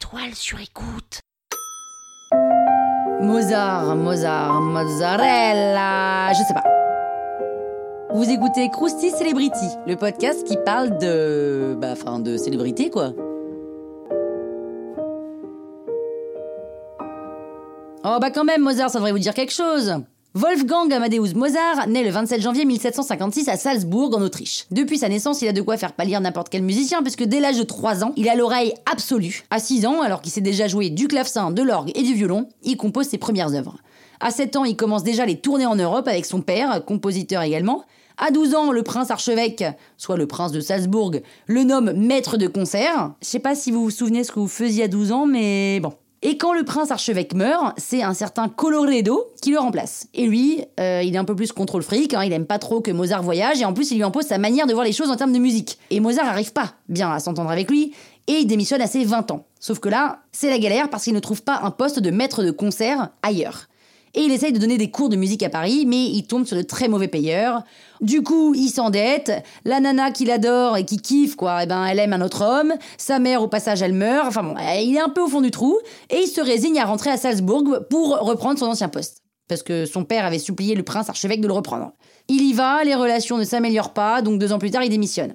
Toile sur écoute. Mozzarella, je sais pas. Vous écoutez Krusty Celebrity, le podcast qui parle de célébrité quoi. Oh bah quand même, Mozart, ça devrait vous dire quelque chose. Wolfgang Amadeus Mozart naît le 27 janvier 1756 à Salzbourg, en Autriche. Depuis sa naissance, il a de quoi faire pâlir n'importe quel musicien, puisque dès l'âge de 3 ans, il a l'oreille absolue. À 6 ans, alors qu'il sait déjà jouer du clavecin, de l'orgue et du violon, il compose ses premières œuvres. À 7 ans, il commence déjà les tournées en Europe avec son père, compositeur également. À 12 ans, le prince archevêque, soit le prince de Salzbourg, le nomme maître de concert. Je sais pas si vous vous souvenez ce que vous faisiez à 12 ans, mais bon. Et quand le prince archevêque meurt, c'est un certain Colloredo qui le remplace. Et lui, il est un peu plus contrôle fric, il aime pas trop que Mozart voyage, et en plus il lui impose sa manière de voir les choses en termes de musique. Et Mozart n'arrive pas bien à s'entendre avec lui, et il démissionne à ses 20 ans. Sauf que là, c'est la galère parce qu'il ne trouve pas un poste de maître de concert ailleurs. Et il essaye de donner des cours de musique à Paris, mais il tombe sur de très mauvais payeurs. Du coup, il s'endette, la nana qu'il adore et qui kiffe, elle aime un autre homme, sa mère, au passage, elle meurt, il est un peu au fond du trou, et il se résigne à rentrer à Salzbourg pour reprendre son ancien poste. Parce que son père avait supplié le prince archevêque de le reprendre. Il y va, les relations ne s'améliorent pas, donc 2 ans plus tard, il démissionne.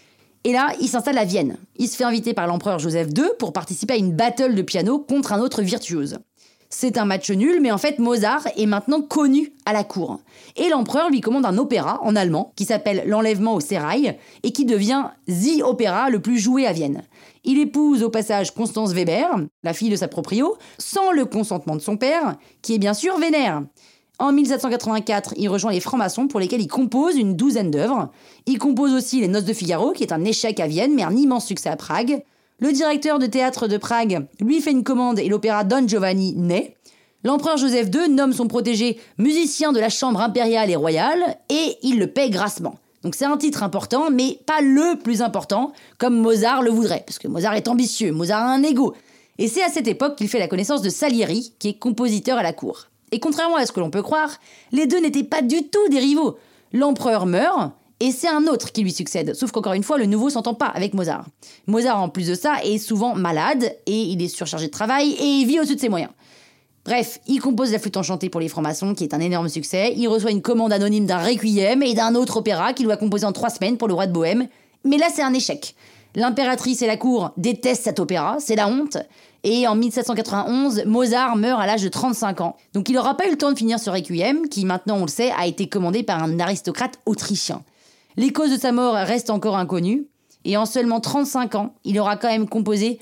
Et là, il s'installe à Vienne. Il se fait inviter par l'empereur Joseph II pour participer à une battle de piano contre un autre virtuose. C'est un match nul, mais en fait, Mozart est maintenant connu à la cour. Et l'empereur lui commande un opéra en allemand qui s'appelle L'Enlèvement au sérail et qui devient The Opera le plus joué à Vienne. Il épouse au passage Constance Weber, la fille de sa proprio, sans le consentement de son père, qui est bien sûr vénère. En 1784, il rejoint les francs-maçons pour lesquels il compose une 12aine d'œuvres. Il compose aussi Les Noces de Figaro, qui est un échec à Vienne, mais un immense succès à Prague. Le directeur de théâtre de Prague lui fait une commande et l'opéra Don Giovanni naît. L'empereur Joseph II nomme son protégé musicien de la chambre impériale et royale et il le paie grassement. Donc c'est un titre important, mais pas le plus important, comme Mozart le voudrait, parce que Mozart est ambitieux, Mozart a un ego. Et c'est à cette époque qu'il fait la connaissance de Salieri, qui est compositeur à la cour. Et contrairement à ce que l'on peut croire, les deux n'étaient pas du tout des rivaux. L'empereur meurt, et c'est un autre qui lui succède, sauf qu'encore une fois, le nouveau s'entend pas avec Mozart. Mozart, en plus de ça, est souvent malade, et il est surchargé de travail, et il vit au-dessus de ses moyens. Bref, il compose la flûte enchantée pour les francs-maçons, qui est un énorme succès, il reçoit une commande anonyme d'un requiem et d'un autre opéra qu'il doit composer en 3 semaines pour le roi de Bohême, mais là c'est un échec. L'impératrice et la cour détestent cet opéra, c'est la honte, et en 1791, Mozart meurt à l'âge de 35 ans. Donc il n'aura pas eu le temps de finir ce requiem, qui maintenant, on le sait, a été commandé par un aristocrate autrichien. Les causes de sa mort restent encore inconnues, et en seulement 35 ans, il aura quand même composé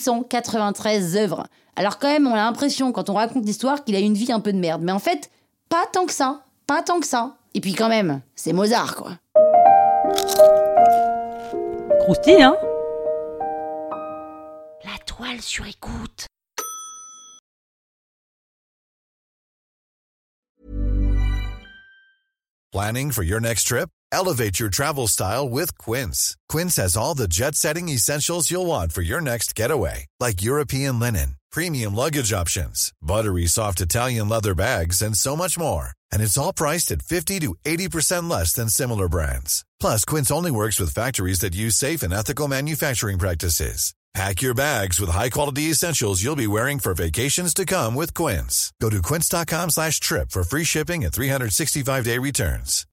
893 œuvres. Alors quand même, on a l'impression, quand on raconte l'histoire, qu'il a une vie un peu de merde. Mais en fait, pas tant que ça. Et puis quand même, c'est Mozart, quoi. Croustille, hein? La toile sur écoute. Planning for your next trip? Elevate your travel style with Quince. Quince has all the jet-setting essentials you'll want for your next getaway, like European linen, premium luggage options, buttery soft Italian leather bags, and so much more. And it's all priced at 50 to 80% less than similar brands. Plus, Quince only works with factories that use safe and ethical manufacturing practices. Pack your bags with high-quality essentials you'll be wearing for vacations to come with Quince. Go to quince.com/trip for free shipping and 365-day returns.